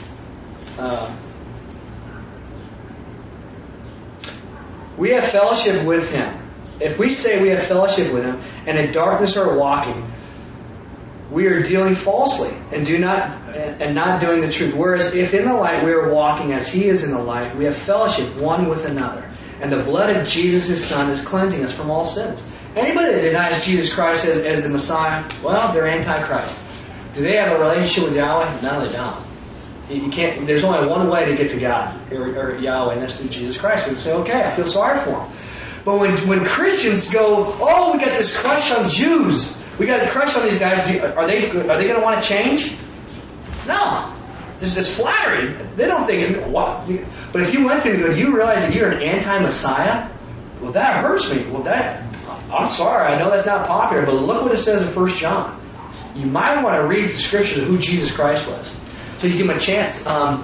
we have fellowship with Him. If we say we have fellowship with Him and in darkness are walking, we are dealing falsely and not doing the truth. Whereas if in the light we are walking as He is in the light, we have fellowship one with another. And the blood of Jesus, His Son, is cleansing us from all sins. Anybody that denies Jesus Christ as the Messiah, well, they're Antichrist. Do they have a relationship with Yahweh? No, they don't. You can't. There's only one way to get to God or Yahweh, and that's through Jesus Christ. We say, okay, I feel sorry for Him. But when Christians go, oh, we got this crush on Jews, we got a crush on these guys, are they going to want to change? No. This is flattery. They don't think, what? But if you went to them and go, do you realize that you're an anti-Messiah? Well, that hurts me. Well, I'm sorry, I know that's not popular, but look what it says in 1 John. You might want to read the scriptures of who Jesus Christ was. So you give him a chance. At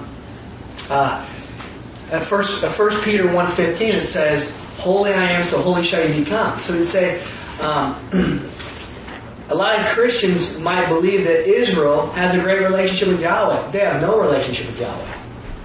1 Peter 1:15 it says, holy I am, so holy shall you become. So it'd say, a lot of Christians might believe that Israel has a great relationship with Yahweh. They have no relationship with Yahweh.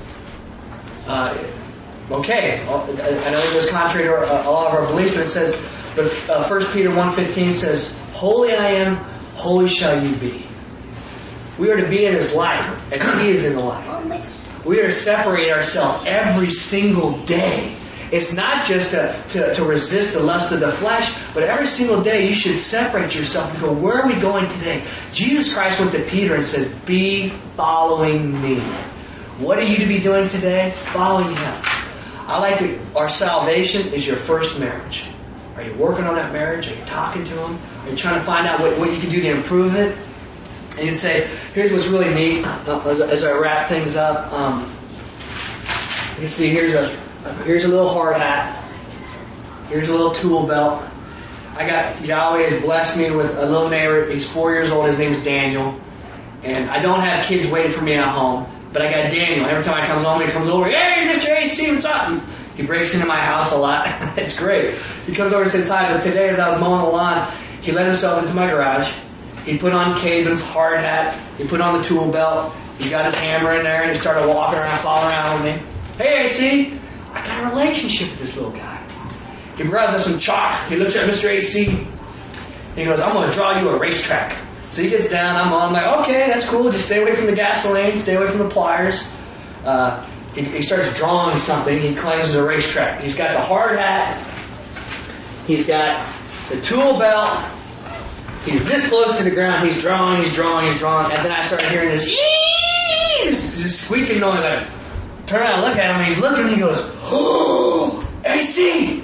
Okay, I know it goes contrary to a lot of our beliefs, but it says, 1 Peter 1:15 says, holy I am, holy shall you be. We are to be in His light as He is in the light. We are to separate ourselves every single day. It's not just to resist the lust of the flesh, but every single day you should separate yourself and go, where are we going today? Jesus Christ went to Peter and said, be following me. What are you to be doing today? Following Him. Our salvation is your first marriage. Are you working on that marriage? Are you talking to him? Are you trying to find out what you can do to improve it? And you'd say, here's what's really neat as I wrap things up. You can see here's a little hard hat. Here's a little tool belt. Yahweh has blessed me with a little neighbor. He's 4 years old. His name's Daniel. And I don't have kids waiting for me at home. But I got Daniel. Every time I comes home, he comes over. Hey, Mr. AC, what's up? He breaks into my house a lot. It's great. He comes over and says hi. But today, as I was mowing the lawn, he let himself into my garage. He put on Caden's hard hat. He put on the tool belt. He got his hammer in there and he started walking around, following around with me. Hey, AC, I got a relationship with this little guy. He grabs us some chalk. He looks at Mr. AC. He goes, I'm going to draw you a racetrack. So he gets down. I'm like, okay, that's cool. Just stay away from the gasoline. Stay away from the pliers. He starts drawing something. He claims it's a racetrack. He's got the hard hat. He's got the tool belt. He's this close to the ground. He's drawing. And then I started hearing this squeaking noise. I turn around and look at him. And he's looking and he goes, oh, AC!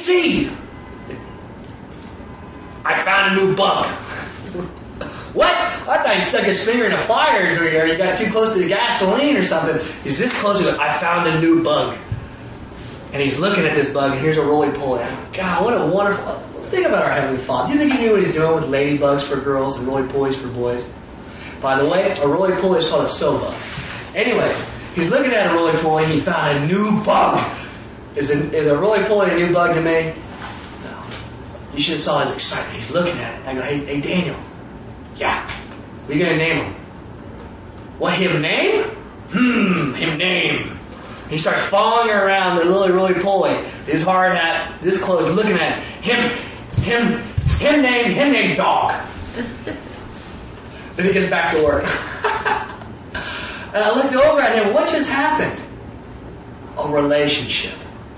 I found a new bug. What? I thought he stuck his finger in the pliers or he got too close to the gasoline or something. He's this close. He goes, I found a new bug. And he's looking at this bug and here's a roly-poly. God, what a wonderful... Think about our Heavenly Father. Do you think he knew what he's doing with ladybugs for girls and roly-polies for boys? By the way, a roly-poly is called a soba. Anyways, he's looking at a roly-poly and he found a new bug. Is a roly-poly a new bug to me? No. You should have saw his excitement. He's looking at it. I go, hey Daniel. Yeah. What are you going to name him? What, him name? Him name. He starts following around the little roly-poly. His hard hat, this close, looking at it. Him name dog. Then he gets back to work. And I looked over at him. What just happened? A relationship.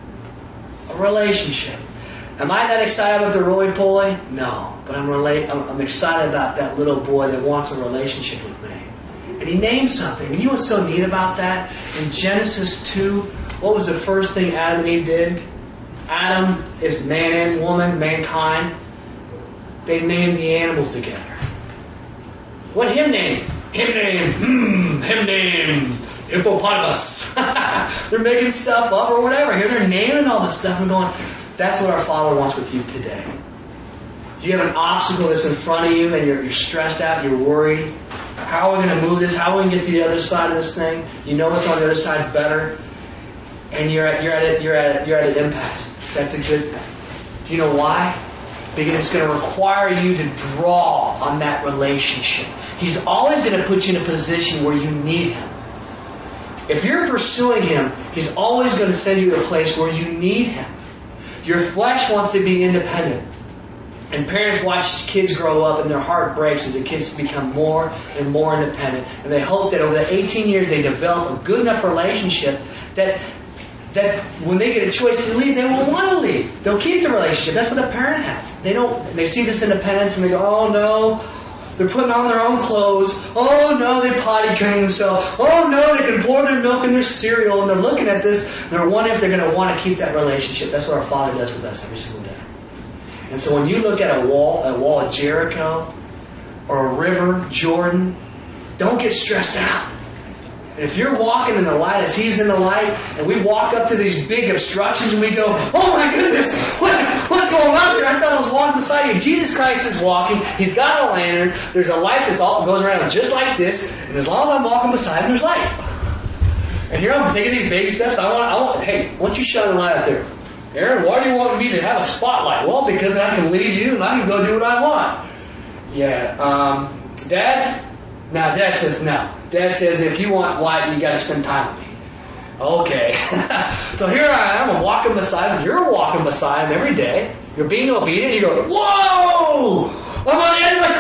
Am I that excited about the roly-poly? No. But I'm excited about that little boy that wants a relationship with me. And he named something. And you know what's so neat about that? In Genesis 2, what was the first thing Adam and Eve did? Adam is man and woman, mankind. They named the animals together. What him name? Him name hippopotamus. They're making stuff up or whatever. Here they're naming all this stuff and going, that's what our Father wants with you today. You have an obstacle that's in front of you and you're stressed out, you're worried. How are we going to move this? How are we going to get to the other side of this thing? You know what's on the other side's better. And you're at an impasse. That's a good thing. Do you know why? Because it's going to require you to draw on that relationship. He's always going to put you in a position where you need him. If you're pursuing him, he's always going to send you to a place where you need him. Your flesh wants to be independent. And parents watch kids grow up and their heart breaks as the kids become more and more independent. And they hope that over the 18 years they develop a good enough relationship that when they get a choice to leave, they won't want to leave. They'll keep the relationship. That's what a parent has. They see this independence and they go, oh no, they're putting on their own clothes. Oh no, they potty train themselves. Oh no, they can pour their milk in their cereal. And they're looking at this. They're wondering if they're going to want to keep that relationship. That's what our Father does with us every single day. And so when you look at a wall of Jericho, or a river, Jordan, don't get stressed out. And if you're walking in the light as he's in the light, and we walk up to these big obstructions and we go, oh my goodness, what's going on here? I thought I was walking beside you. Jesus Christ is walking. He's got a lantern. There's a light that goes around just like this. And as long as I'm walking beside him, there's light. And here I'm taking these baby steps. Hey, why don't you shine the light up there? Aaron, why do you want me to have a spotlight? Well, because I can lead you and I can go do what I want. Yeah. Dad? No, Dad says no. Dad says if you want light, you got to spend time with me. Okay. So here I am. I'm walking beside him. You're walking beside him every day. You're being obedient. You go, whoa! I'm on the edge of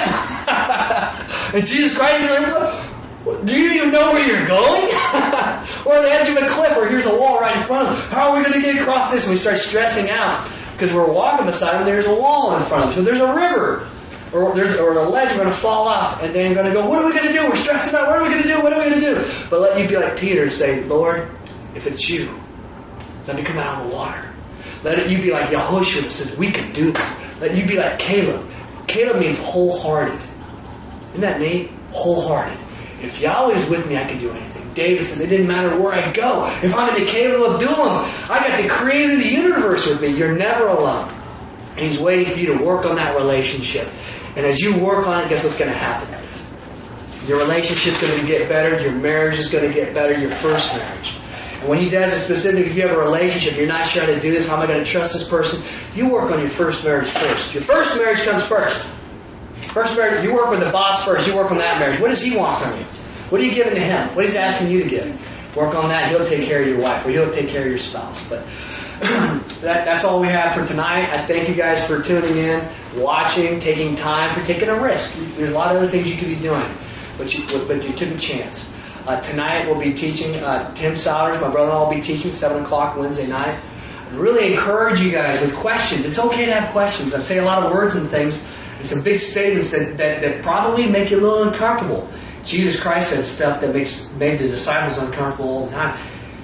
a cliff. And Jesus Christ, you're like, do you even know where you're going? We're on the edge of a cliff, or here's a wall right in front of us. How are we going to get across this? And we start stressing out because we're walking beside him. There's a wall in front of us. So there's a river. Or a ledge, we're going to fall off, and then you're going to go, what are we going to do? We're stressing out, what are we going to do? What are we going to do? But let you be like Peter and say, Lord, if it's you, let me come out on the water. Let you be like Yehoshua that says, we can do this. Let you be like Caleb. Caleb means wholehearted. Isn't that neat? Wholehearted. If Yahweh is with me, I can do anything. David said, it didn't matter where I go. If I'm in the cave of Adullam, I got the creator of the universe with me. You're never alone. And He's waiting for you to work on that relationship. And as you work on it, guess what's going to happen? Your relationship's going to get better. Your marriage is going to get better. Your first marriage. And when He does it specifically, if you have a relationship, you're not sure how to do this, how am I going to trust this person? You work on your first marriage first. Your first marriage comes first. First marriage, you work with the boss first. You work on that marriage. What does he want from you? What are you giving to him? What is he asking you to give? Work on that. He'll take care of your wife, or he'll take care of your spouse. But that's all we have for tonight. I thank you guys for tuning in, watching, taking time, for taking a risk. There's a lot of other things you could be doing, but you took a chance. Tonight we'll be teaching. Tim Souders, my brother-in-law, will be teaching 7 o'clock Wednesday night. I really encourage you guys with questions. It's okay to have questions. I say a lot of words and things and some big statements that probably make you a little uncomfortable. Jesus Christ said stuff that made the disciples uncomfortable all the time.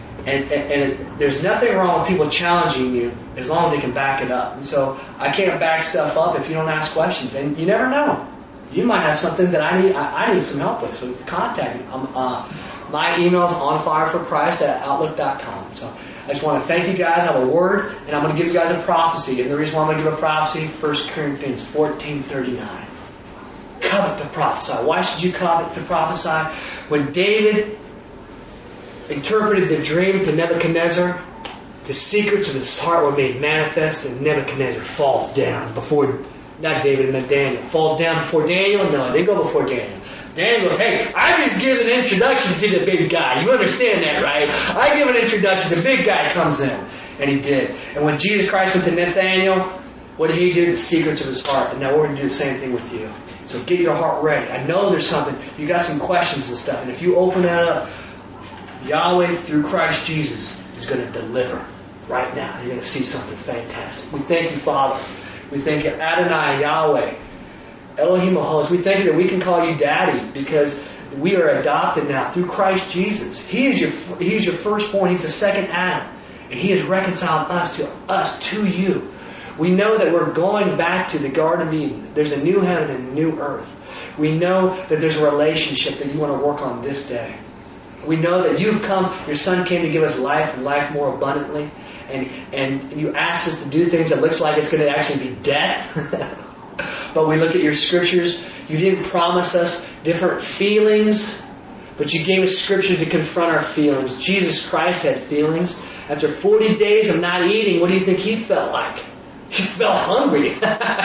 And there's nothing wrong with people challenging you as long as they can back it up. And so I can't back stuff up if you don't ask questions. And you never know. You might have something that I need some help with. So contact me. My email is onfireforchrist@outlook.com. So I just want to thank you guys. I have a word, and I'm going to give you guys a prophecy. And the reason why I'm going to give a prophecy, 1 Corinthians 14:39. Covet to prophesy. Why should you covet to prophesy? When David interpreted the dream to Nebuchadnezzar, the secrets of his heart were made manifest, and Nebuchadnezzar falls down before, not David, but Daniel. Falls down before Daniel? No, they go before Daniel. Daniel goes, hey, I just give an introduction to the big guy. You understand that, right? I give an introduction, the big guy comes in. And he did. And when Jesus Christ went to Nathanael, what did he do? The secrets of his heart. And now we're going to do the same thing with you. So get your heart ready. I know there's something. You got some questions and stuff. And if you open that up, Yahweh through Christ Jesus is going to deliver right now. You're going to see something fantastic. We thank you, Father. We thank you, Adonai, Yahweh, Elohim Ahos. We thank you that we can call you Daddy because we are adopted now through Christ Jesus. He is your firstborn. He's the second Adam. And He has reconciled us to you. We know that we're going back to the Garden of Eden. There's a new heaven and a new earth. We know that there's a relationship that you want to work on this day. We know that you've come, your Son came to give us life and life more abundantly. And you asked us to do things that looks like it's going to actually be death. But we look at your scriptures. You didn't promise us different feelings, but you gave us scriptures to confront our feelings. Jesus Christ had feelings. After 40 days of not eating, what do you think He felt like? He felt hungry.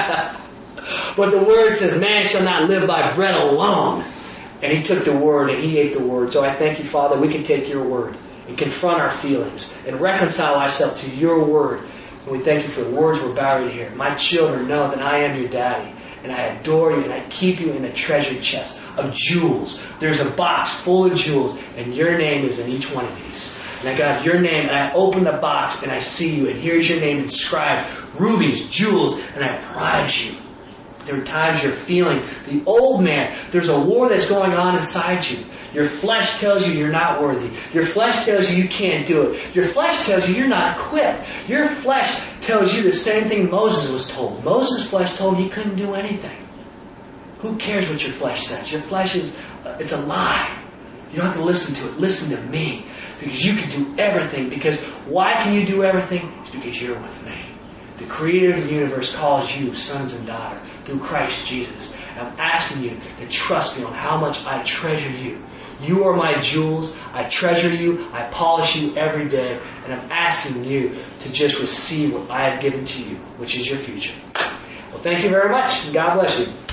But the Word says, man shall not live by bread alone. And He took the Word and He ate the Word. So I thank you, Father, we can take your Word and confront our feelings and reconcile ourselves to your Word. And we thank you for the words we're buried here. My children know that I am your daddy. And I adore you and I keep you in a treasure chest of jewels. There's a box full of jewels and your name is in each one of these. And I got your name and I open the box and I see you and here's your name inscribed. Rubies, jewels, and I prize you. There are times you're feeling the old man. There's a war that's going on inside you. Your flesh tells you you're not worthy. Your flesh tells you you can't do it. Your flesh tells you you're not equipped. Your flesh tells you the same thing Moses was told. Moses' flesh told him he couldn't do anything. Who cares what your flesh says? Your flesh it's a lie. You don't have to listen to it. Listen to me. Because you can do everything. Because why can you do everything? It's because you're with me. The Creator of the universe calls you sons and daughter through Christ Jesus. And I'm asking you to trust me on how much I treasure you. You are my jewels. I treasure you. I polish you every day. And I'm asking you to just receive what I have given to you, which is your future. Well, thank you very much. And God bless you.